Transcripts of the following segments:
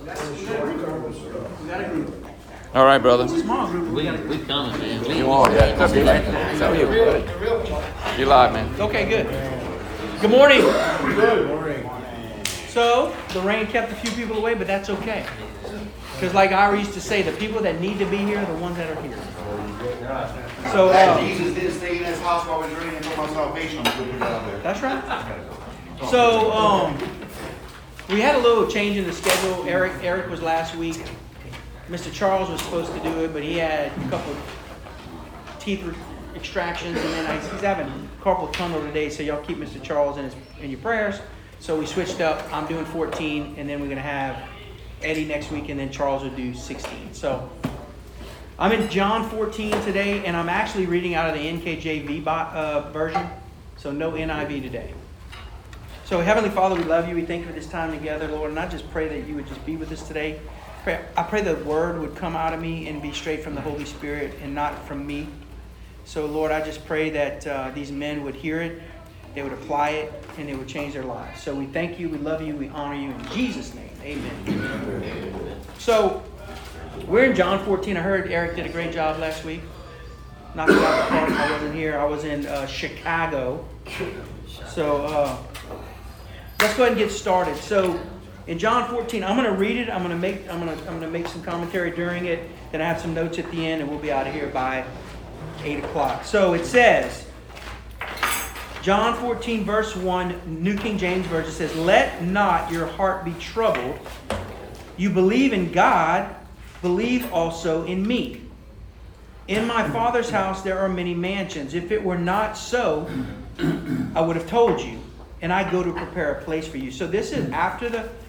We got a group. All right, brother. It's a small group. We coming, man. You on, yeah. Could be, man. How are you? You live, man. Okay, good. Good morning. Good morning. So, the rain kept a few people away, but that's okay. Because like Ira used to say, the people that need to be here are the ones that are here. So, Jesus didn't stay in his house while it was raining for my salvation. I'm going to put it out there. that's right. So, we had a little change in the schedule. Eric was last week. Mr. Charles was supposed to do it, but he had a couple of teeth extractions, and then he's having carpal tunnel today. So y'all keep Mr. Charles in your prayers. So we switched up. I'm doing 14, and then we're going to have Eddie next week, and then Charles will do 16. So I'm in John 14 today, and I'm actually reading out of the NKJV version. So no NIV today. So Heavenly Father, we love you. We thank you for this time together, Lord. And I just pray that you would just be with us today. I pray the word would come out of me and be straight from the Holy Spirit and not from me. So Lord, I just pray that these men would hear it, they would apply it, and it would change their lives. So we thank you, we love you, we honor you in Jesus' name. Amen. So we're in John 14. I heard Eric did a great job last week. Knocked it out of the park. I wasn't here. I was in Chicago. So let's go ahead and get started. So in John 14, I'm going to read it. I'm going to make some commentary during it. Then I have some notes at the end, and we'll be out of here by 8 o'clock. So it says, John 14, verse 1, New King James Version says, "Let not your heart be troubled. You believe in God, believe also in me. In my Father's house there are many mansions. If it were not so, I would have told you. And I go to prepare a place for you." So this is after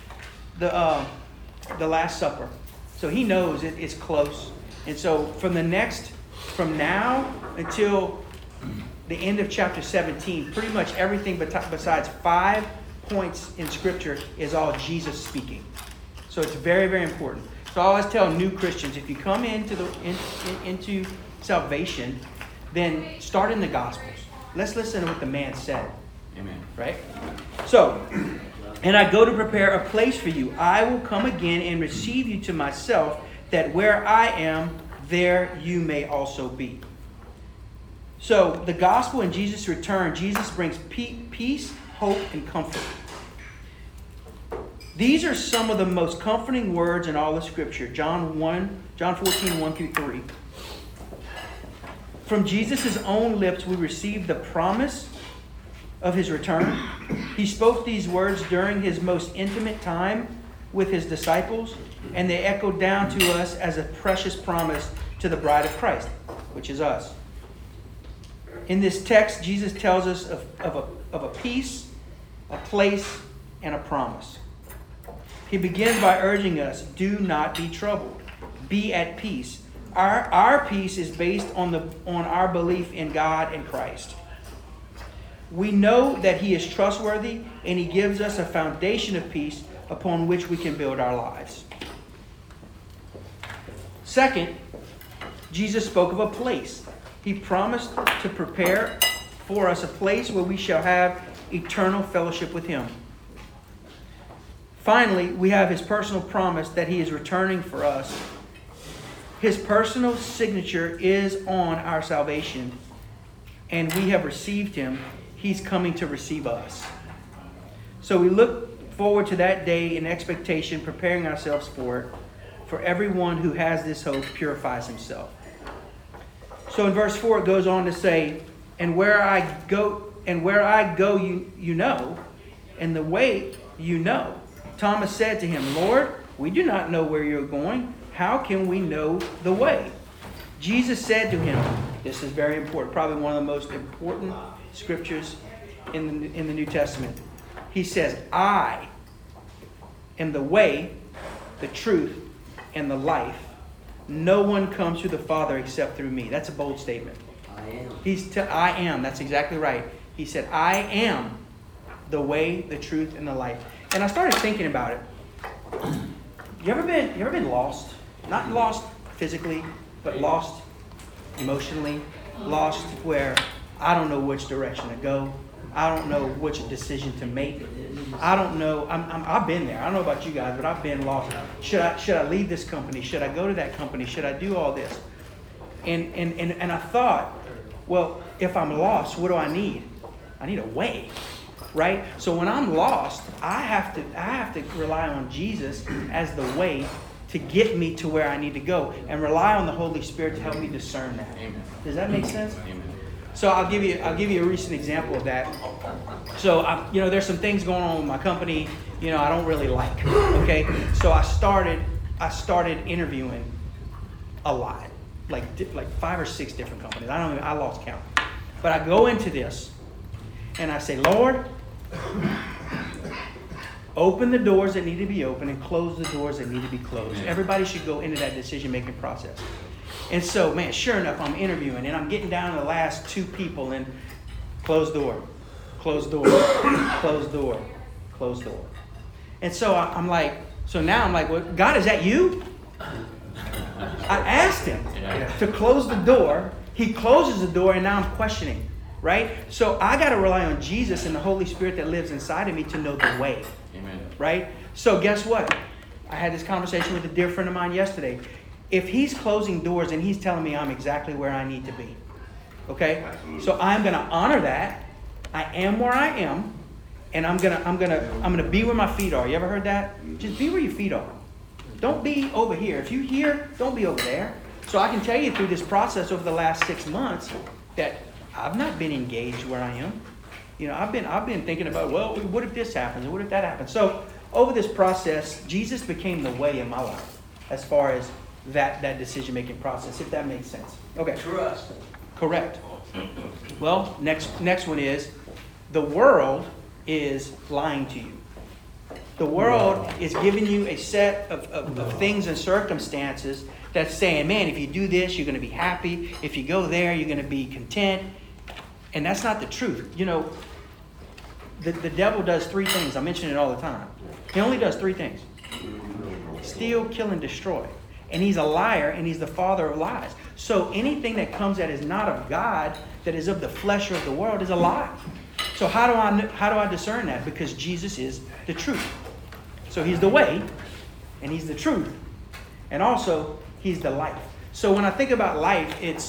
the Last Supper. So he knows it's close. And so from now until the end of chapter 17, pretty much everything besides 5 points in Scripture is all Jesus speaking. So it's very, very important. So I always tell new Christians, if you come into salvation, then start in the Gospels. Let's listen to what the man said. Amen. Right? So, "And I go to prepare a place for you. I will come again and receive you to myself, that where I am, there you may also be." So, the gospel and Jesus' return, Jesus brings peace, hope, and comfort. These are some of the most comforting words in all of Scripture. John 14, 1 through 3. From Jesus' own lips, we receive the promise of his return. He spoke these words during his most intimate time with his disciples, and they echo down to us as a precious promise to the bride of Christ, which is us. In this text, Jesus tells us of a peace, a place, and a promise. He begins by urging us, do not be troubled. Be at peace. Our peace is based on our belief in God and Christ. We know that he is trustworthy, and he gives us a foundation of peace upon which we can build our lives. Second, Jesus spoke of a place. He promised to prepare for us a place where we shall have eternal fellowship with him. Finally, we have his personal promise that he is returning for us. His personal signature is on our salvation, and we have received him. He's coming to receive us. So we look forward to that day in expectation, preparing ourselves for it. For everyone who has this hope purifies himself. So in verse 4 it goes on to say, "And where I go, you know, and the way you know." Thomas said to him, "Lord, we do not know where you're going. How can we know the way?" Jesus said to him, this is very important, probably one of the most important scriptures in the New Testament. He says, "I am the way, the truth, and the life. No one comes to the Father except through me." That's a bold statement. I am. That's exactly right. He said, "I am the way, the truth, and the life." And I started thinking about it. You ever been lost? Not lost physically, but lost emotionally. Lost where I don't know which direction to go. I don't know which decision to make. I don't know. I've been there. I don't know about you guys, but I've been lost. Should I leave this company? Should I go to that company? Should I do all this? And I thought, well, if I'm lost, what do I need? I need a way, right? So when I'm lost, I have to rely on Jesus as the way to get me to where I need to go, and rely on the Holy Spirit to help me discern that. Amen. Does that make sense? Amen. So I'll give you a recent example of that. So there's some things going on with my company, I don't really like. Okay, so I started interviewing a lot, like 5 or 6 different companies. I lost count. But I go into this and I say, Lord, open the doors that need to be open and close the doors that need to be closed. Everybody should go into that decision-making process. And so, man, sure enough, I'm interviewing, and I'm getting down to the last 2 people, and closed door, closed door, closed door, closed door. And so I'm like, well, God, is that you? I asked him to close the door. He closes the door, and now I'm questioning, right? So I got to rely on Jesus and the Holy Spirit that lives inside of me to know the way. Amen. Right? So guess what? I had this conversation with a dear friend of mine yesterday. If he's closing doors and he's telling me I'm exactly where I need to be, okay? Absolutely. So I'm going to honor that. I am where I am, and I'm gonna be where my feet are. You ever heard that? Just be where your feet are. Don't be over here. If you're here, don't be over there. So I can tell you through this process over the last 6 months that I've not been engaged where I am. I've been thinking about, well, what if this happens and what if that happens? So over this process, Jesus became the way in my life as far as that decision-making process, if that makes sense. Okay. Trust. Correct. Well, next one is the world is lying to you. The world is giving you a set of things and circumstances that's saying, man, if you do this, you're going to be happy. If you go there, you're going to be content. And that's not the truth. The devil does 3 things. I mention it all the time. He only does 3 things. Steal, kill, and destroy. And he's a liar, and he's the father of lies. So anything that comes that is not of God, that is of the flesh or of the world, is a lie. So how do I discern that? Because Jesus is the truth. So he's the way, and he's the truth, and also he's the life. So when I think about life, it's,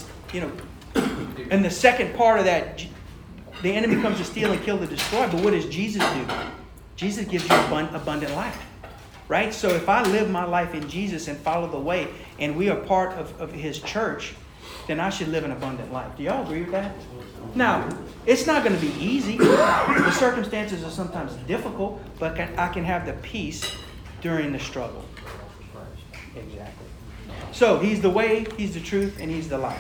and the second part of that, the enemy comes to steal and kill and destroy. But what does Jesus do? Jesus gives you abundant life. Right? So if I live my life in Jesus and follow the way, and we are part of his church, then I should live an abundant life. Do y'all agree with that? Now, it's not going to be easy. The circumstances are sometimes difficult, but I can have the peace during the struggle. Exactly. So he's the way, he's the truth, and he's the life.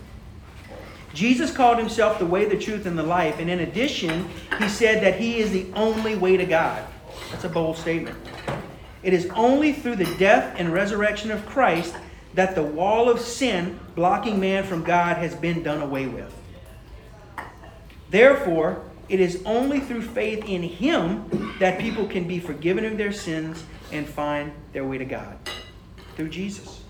Jesus called himself the way, the truth, and the life. And in addition, he said that he is the only way to God. That's a bold statement. It is only through the death and resurrection of Christ that the wall of sin blocking man from God has been done away with. Therefore, it is only through faith in him that people can be forgiven of their sins and find their way to God. Through Jesus.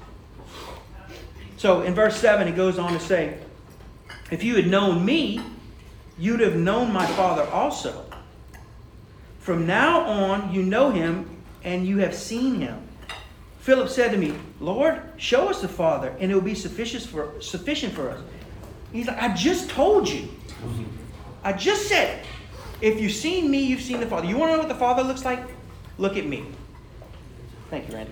So in verse 7, it goes on to say, if you had known me, you'd have known my Father also. From now on, you know him and you have seen him. Philip said to me, Lord, show us the Father, and it will be sufficient for us. He's like, I just told you. I just said, if you've seen me, you've seen the Father. You want to know what the Father looks like? Look at me. Thank you, Randy.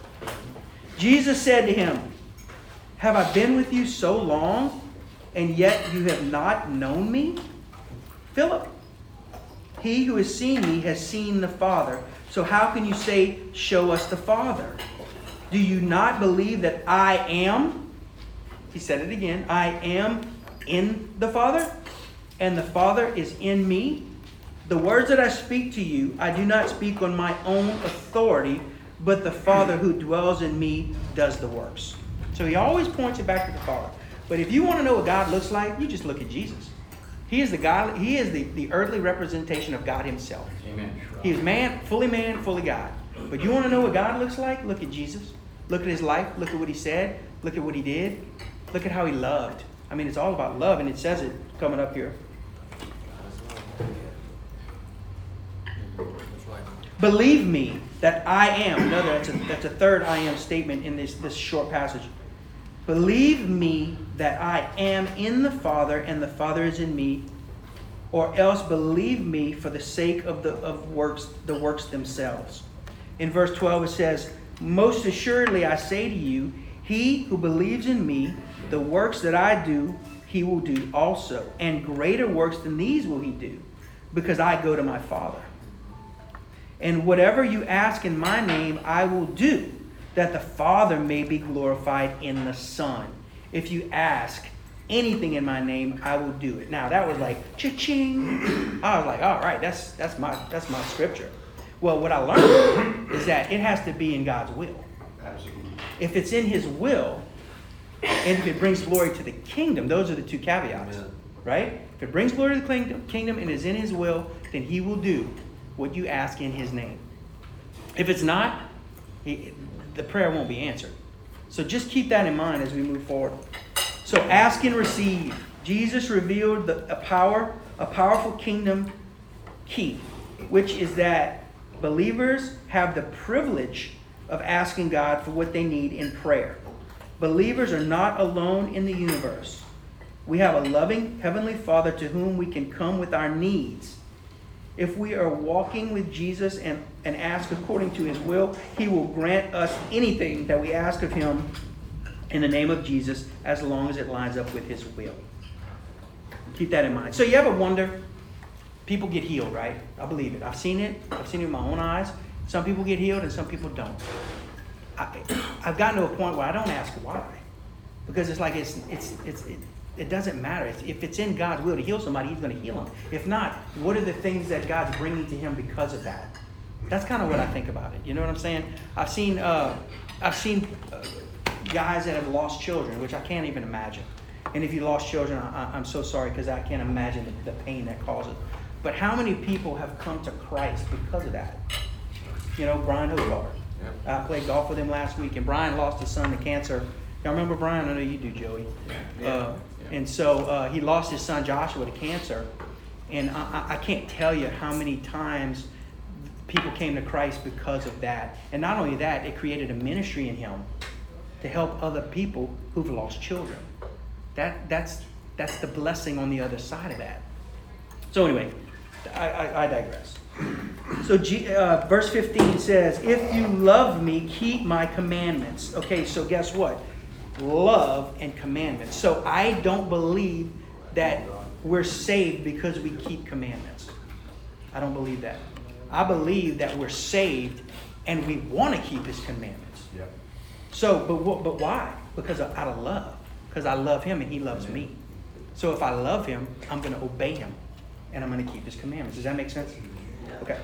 Jesus said to him, have I been with you so long, and yet you have not known me? Philip, he who has seen me has seen the Father. So how can you say, show us the Father? Do you not believe that I am? He said it again. I am in the Father, and the Father is in me. The words that I speak to you, I do not speak on my own authority, but the Father who dwells in me does the works. So he always points it back to the Father. But if you want to know what God looks like, you just look at Jesus. He is the earthly representation of God himself. Amen. He is man, fully God. But you want to know what God looks like? Look at Jesus. Look at his life. Look at what he said. Look at what he did. Look at how he loved. I mean, it's all about love, and it says it coming up here. Believe me that I am. That's a third I am statement in this short passage. Believe me that I am in the Father and the Father is in me, or else believe me for the sake of the works themselves. In verse 12 it says, most assuredly I say to you, he who believes in me, the works that I do, he will do also. And greater works than these will he do, because I go to my Father. And whatever you ask in my name, I will do, that the Father may be glorified in the Son. If you ask anything in my name, I will do it. Now, that was like, cha-ching. I was like, all right, that's my scripture. Well, what I learned is that it has to be in God's will. Absolutely. If it's in his will, and if it brings glory to the kingdom, those are the two caveats, right? If it brings glory to the kingdom and is in his will, then he will do what you ask in his name. If it's not, the prayer won't be answered. So just keep that in mind as we move forward. So ask and receive. Jesus revealed a powerful kingdom key, which is that believers have the privilege of asking God for what they need in prayer. Believers are not alone in the universe. We have a loving Heavenly Father to whom we can come with our needs. If we are walking with Jesus and ask according to his will, he will grant us anything that we ask of him in the name of Jesus, as long as it lines up with his will. Keep that in mind. So you ever wonder, people get healed, right? I believe it. I've seen it with my own eyes. Some people get healed and some people don't. I've gotten to a point where I don't ask why. Because it's like it doesn't matter. If it's in God's will to heal somebody, he's going to heal them. If not, what are the things that God's bringing to him because of that? That's kind of what I think about it. You know what I'm saying? I've seen guys that have lost children, which I can't even imagine. And if you lost children, I'm so sorry, because I can't imagine the pain that causes. But how many people have come to Christ because of that? You know, Brian Hobart. I played golf with him last week, and Brian lost his son to cancer. Y'all remember Brian? I know you do, Joey. And so he lost his son Joshua to cancer. And I can't tell you how many times people came to Christ because of that. And not only that, it created a ministry in him to help other people who've lost children. That's the blessing on the other side of that. So anyway, I digress. So verse 15 says, if you love me, keep my commandments. Okay, so guess what? Love and commandments. So I don't believe that we're saved because we keep commandments. I don't believe that. I believe that we're saved and we want to keep his commandments. Yep. So, but why? Because out of love. Because I love him and he loves me. So if I love him, I'm going to obey him and I'm going to keep his commandments. Does that make sense? Okay.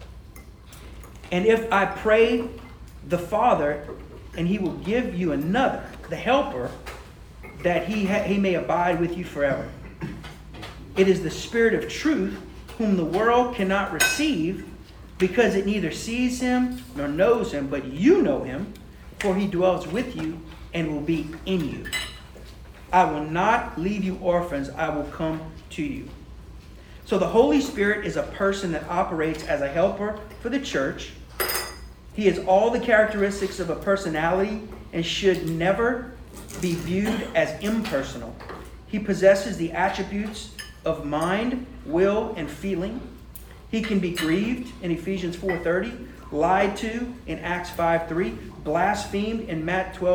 And if I pray the Father, and he will give you another, the helper, that he may abide with you forever. It is the Spirit of truth, whom the world cannot receive, because it neither sees him nor knows him, but you know him, for he dwells with you and will be in you. I will not leave you orphans, I will come to you. So the Holy Spirit is a person that operates as a helper for the church. He has all the characteristics of a personality and should never be viewed as impersonal. He possesses the attributes of mind, will, and feeling. He can be grieved in Ephesians 4:30, lied to in Acts 5:3, blasphemed in Matthew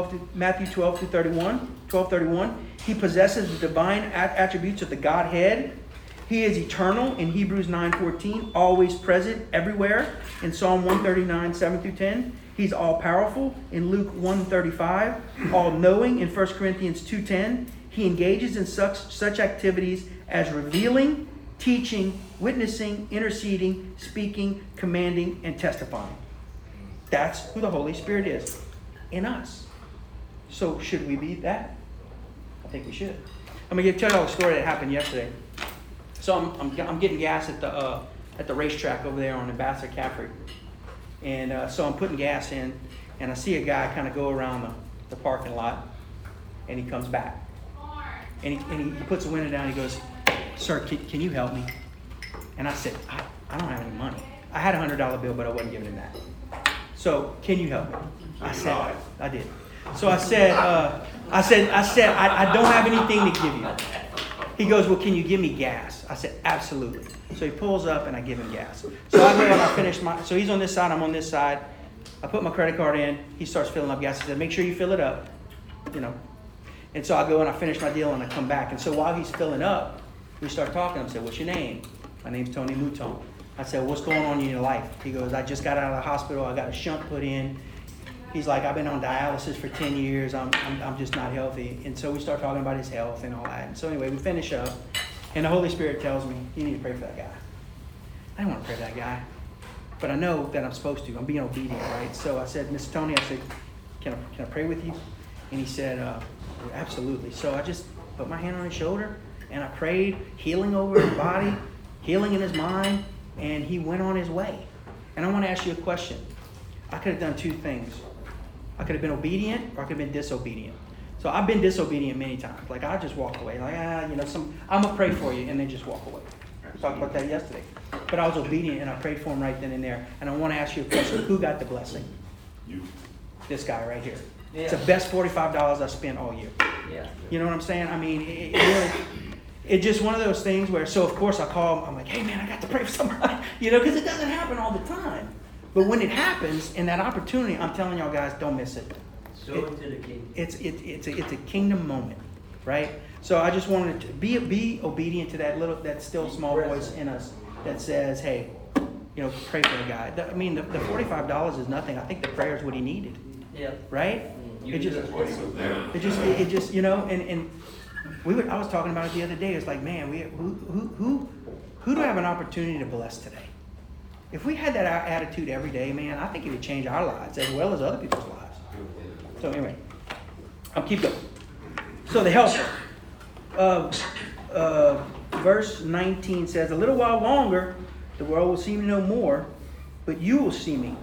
12:31. He possesses the divine attributes of the Godhead. He is eternal in Hebrews 9:14, always present everywhere in Psalm 139, 7-10. He's all-powerful in Luke 1:35, all-knowing in 1 Corinthians 2:10. He engages in such activities as revealing, teaching, witnessing, interceding, speaking, commanding, and testifying. That's who the Holy Spirit is in us. So should we be that? I think we should. I'm going to tell you all a story that happened yesterday. So I'm getting gas at the racetrack over there on Ambassador Caffrey. And so I'm putting gas in, and I see a guy kind of go around the parking lot, and he comes back. And he puts the window down, and he goes, "Sir, can you help me?" And I said, I don't have any money. I had a $100 bill, but I wasn't giving him that. So, can you help me? I said, I did. So I said, I don't have anything to give you. He goes, well, can you give me gas? I said, absolutely. So he pulls up and I give him gas. So I go and I finish so he's on this side, I'm on this side. I put my credit card in. He starts filling up gas. He said, make sure you fill it up, you know. And so I go and I finish my deal and I come back. And so while he's filling up, we start talking. I said, what's your name? My name's Tony Mouton. I said, what's going on in your life? He goes, I just got out of the hospital. I got a shunt put in. He's like, I've been on dialysis for 10 years. I'm just not healthy. And so we start talking about his health and all that. And so anyway, we finish up. And the Holy Spirit tells me, you need to pray for that guy. I don't want to pray for that guy. But I know that I'm supposed to. I'm being obedient, right? So I said, Mr. Tony, I said, can I pray with you? And he said, absolutely. So I just put my hand on his shoulder and I prayed, healing over his body, healing in his mind, and he went on his way. And I want to ask you a question. I could have done two things. I could have been obedient or I could have been disobedient. So I've been disobedient many times. Like I just walk away. Like, I'm going to pray for you and then just walk away. We talked about that yesterday. But I was obedient and I prayed for him right then and there. And I want to ask you a question. Who got the blessing? You. This guy right here. Yeah. It's the best $45 I spent all year. Yeah. You know what I'm saying? I mean, it's just one of those things where, so of course I call him. I'm like, hey man, I got to pray for somebody. Because it doesn't happen all the time. But when it happens, in that opportunity, I'm telling y'all guys, don't miss it. Sow into the kingdom. It's a kingdom moment, right? So I just wanted to be obedient to that still small voice in us that says, hey, pray for the guy. I mean, the $45 is nothing. I think the prayer is what he needed. Yeah. Right? I was talking about it the other day. It's like, man, who do I have an opportunity to bless today? If we had that attitude every day, man, I think it would change our lives as well as other people's lives. So anyway, I'll keep going. So the helper. Verse 19 says, a little while longer, the world will see me no more, but you will see me.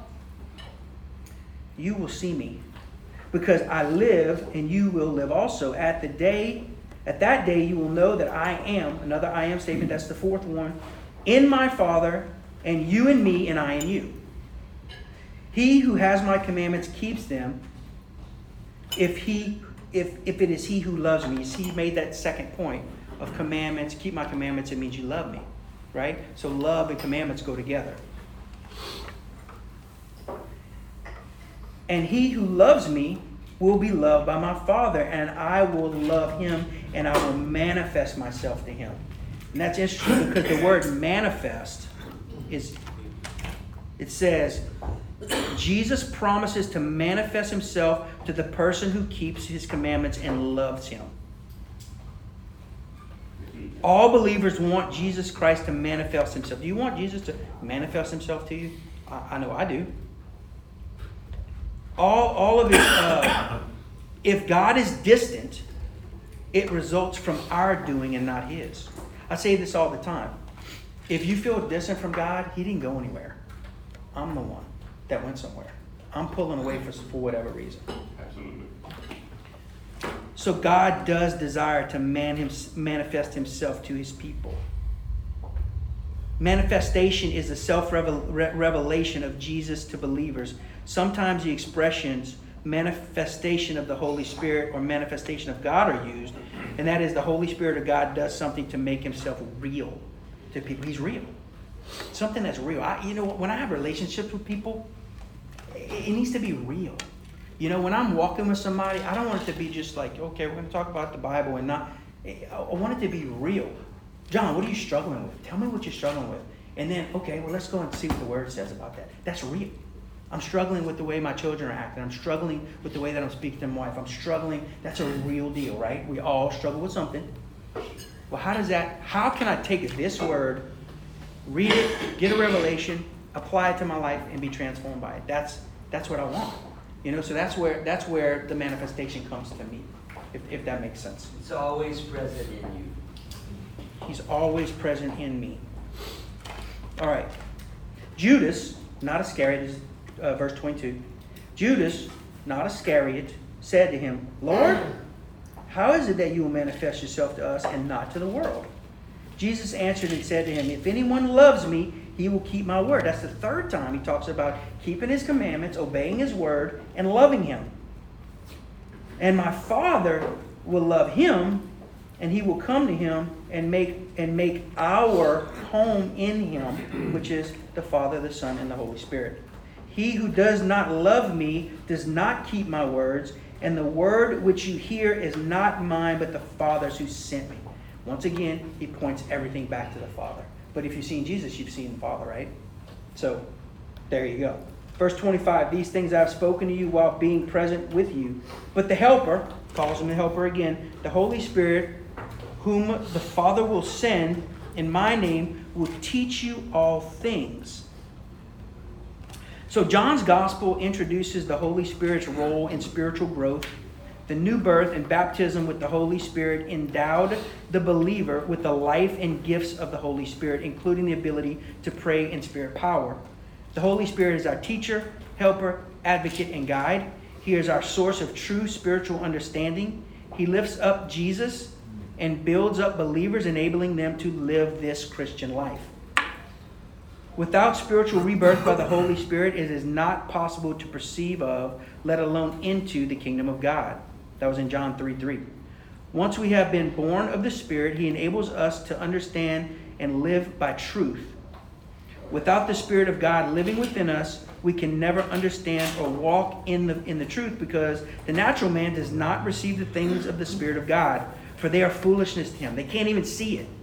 You will see me. Because I live and you will live also. At that day you will know that I am, another I am statement, that's the fourth one, in my Father, and you in me, and I in you. He who has my commandments keeps them. If it is he who loves me. He made that second point of commandments. Keep my commandments, it means you love me. Right? So love and commandments go together. And he who loves me will be loved by my Father, and I will love him, and I will manifest myself to him. And that's interesting because the word manifest it says, Jesus promises to manifest himself to the person who keeps his commandments and loves him. All believers want Jesus Christ to manifest himself. Do you want Jesus to manifest himself to you? I know I do. All of it, if God is distant, it results from our doing and not his. I say this all the time. If you feel distant from God, he didn't go anywhere. I'm the one that went somewhere. I'm pulling away for whatever reason. Absolutely. So God does desire to manifest himself to his people. Manifestation is the self-revelation of Jesus to believers. Sometimes the expressions manifestation of the Holy Spirit or manifestation of God are used, and that is the Holy Spirit of God does something to make himself real to people. He's real. Something that's real. When I have relationships with people, it needs to be real. When I'm walking with somebody, I don't want it to be just like, okay, we're going to talk about the Bible and not. I want it to be real. John, what are you struggling with? Tell me what you're struggling with. And then, okay, well, let's go and see what the Word says about that. That's real. I'm struggling with the way my children are acting. I'm struggling with the way that I'm speaking to my wife. I'm struggling. That's a real deal, right? We all struggle with something. Well, how can I take this word, read it, get a revelation, apply it to my life, and be transformed by it? That's what I want. So that's where the manifestation comes to me, if that makes sense. It's always present in you. He's always present in me. All right. Judas, not Iscariot, verse 22. Judas, not Iscariot, said to him, Lord, how is it that you will manifest yourself to us and not to the world? Jesus answered and said to him, if anyone loves me, he will keep my word. That's the third time he talks about keeping his commandments, obeying his word, and loving him. And my Father will love him, and he will come to him and make our home in him, which is the Father, the Son, and the Holy Spirit. He who does not love me does not keep my words, and the word which you hear is not mine, but the Father's who sent me. Once again, he points everything back to the Father. But if you've seen Jesus, you've seen the Father, right? So, there you go. Verse 25, these things I have spoken to you while being present with you. But the Helper, calls him the Helper again, the Holy Spirit, whom the Father will send in my name, will teach you all things. So John's Gospel introduces the Holy Spirit's role in spiritual growth. The new birth and baptism with the Holy Spirit endowed the believer with the life and gifts of the Holy Spirit, including the ability to pray in spirit power. The Holy Spirit is our teacher, helper, advocate, and guide. He is our source of true spiritual understanding. He lifts up Jesus and builds up believers, enabling them to live this Christian life. Without spiritual rebirth by the Holy Spirit, it is not possible to perceive of, let alone into, the kingdom of God. That was in John 3:3. Once we have been born of the Spirit, he enables us to understand and live by truth. Without the Spirit of God living within us, we can never understand or walk in the truth, because the natural man does not receive the things of the Spirit of God, for they are foolishness to him. They can't even see it.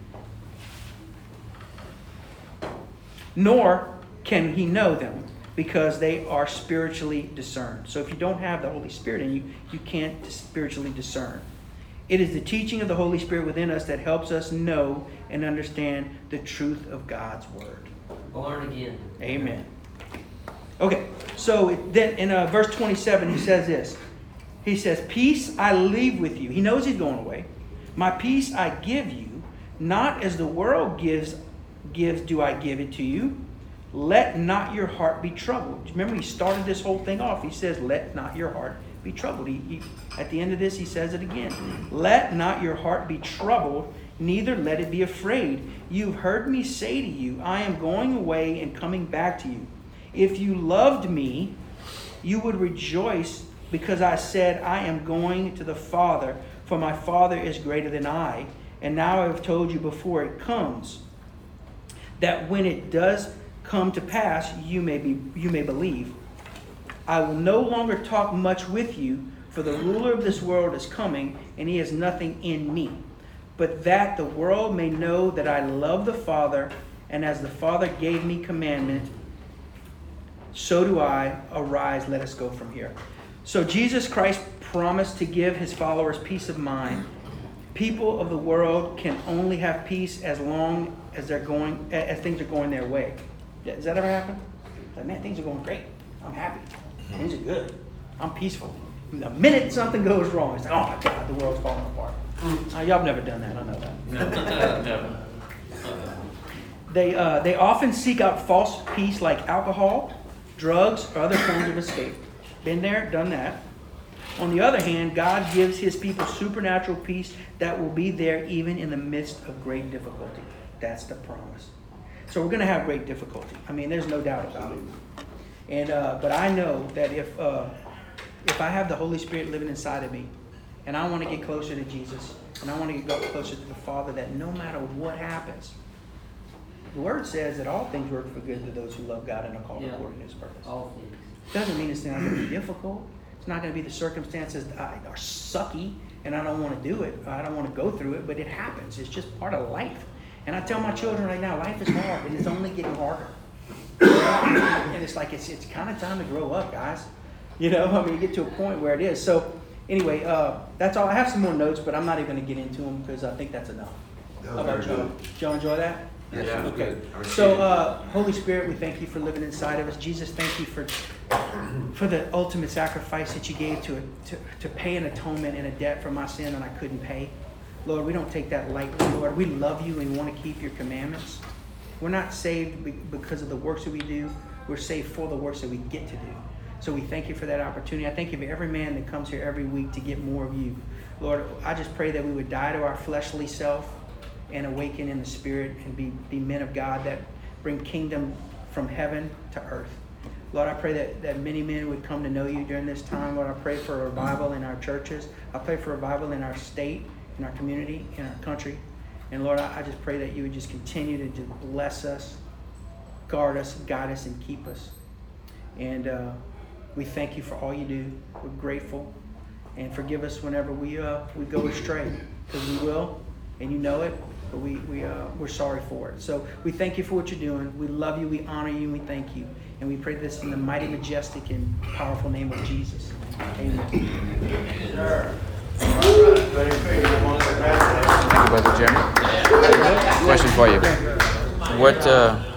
Nor can he know them, because they are spiritually discerned. So if you don't have the Holy Spirit in you, you can't spiritually discern. It is the teaching of the Holy Spirit within us that helps us know and understand the truth of God's word. Born again. Amen. Okay, so then in verse 27, he says this. He says, peace I leave with you. He knows he's going away. My peace I give you, not as the world gives do I give it to you. Let not your heart be troubled. Remember, he started this whole thing off. He says, let not your heart be troubled. At the end of this, he says it again. Let not your heart be troubled, neither let it be afraid. You've heard me say to you, I am going away and coming back to you. If you loved me, you would rejoice, because I said, I am going to the Father, for my Father is greater than I. And now I have told you before it comes, that when it does come to pass, you may believe. I will no longer talk much with you, for the ruler of this world is coming, and he has nothing in me. But that the world may know that I love the Father, and as the Father gave me commandment, so do I. Arise, let us go from here. So Jesus Christ promised to give his followers peace of mind. People of the world can only have peace as long as things are going their way. Does that ever happen? Like, man, things are going great. I'm happy. Things are good. I'm peaceful. The minute something goes wrong, it's like, oh my God, the world's falling apart. Y'all have never done that. I know that. Never. They often seek out false peace like alcohol, drugs, or other forms of escape. Been there, done that. On the other hand, God gives his people supernatural peace that will be there even in the midst of great difficulty. That's the promise. So we're going to have great difficulty. I mean, there's no doubt about it. And but I know that if I have the Holy Spirit living inside of me, and I want to get closer to Jesus, and I want to get closer to the Father, that no matter what happens, the Word says that all things work for good to those who love God and are called according to his purpose. All things. Doesn't mean it's not going to be difficult. It's not going to be the circumstances that are sucky and I don't want to do it. I don't want to go through it, but it happens. It's just part of life. And I tell my children right now, life is hard. It is only getting harder. And it's like, it's kind of time to grow up, guys. You know, I mean, you get to a point where it is. So anyway, that's all. I have some more notes, but I'm not even going to get into them because I think that's enough. How about Joe? Joe, enjoy that? Yeah, that was Okay. good. So, Holy Spirit, we thank you for living inside of us. Jesus, thank you for the ultimate sacrifice that you gave to pay an atonement and a debt for my sin that I couldn't pay. Lord, we don't take that lightly, Lord. We love you and we want to keep your commandments. We're not saved because of the works that we do. We're saved for the works that we get to do. So we thank you for that opportunity. I thank you for every man that comes here every week to get more of you. Lord, I just pray that we would die to our fleshly self and awaken in the Spirit and be men of God bring kingdom from heaven to earth. Lord, I pray that many men would come to know you during this time. Lord, I pray for a revival in our churches. I pray for a revival in our state, in our community, in our country. And Lord, I just pray that you would just continue to just bless us, guard us, guide us, and keep us. And we thank you for all you do. We're grateful. And forgive us whenever we go astray, because we will, and you know it, but we're sorry for it. So we thank you for what you're doing. We love you, we honor you, and we thank you. And we pray this in the mighty, majestic, and powerful name of Jesus. Amen. Thank you, Brother Jeremy. Question for you. What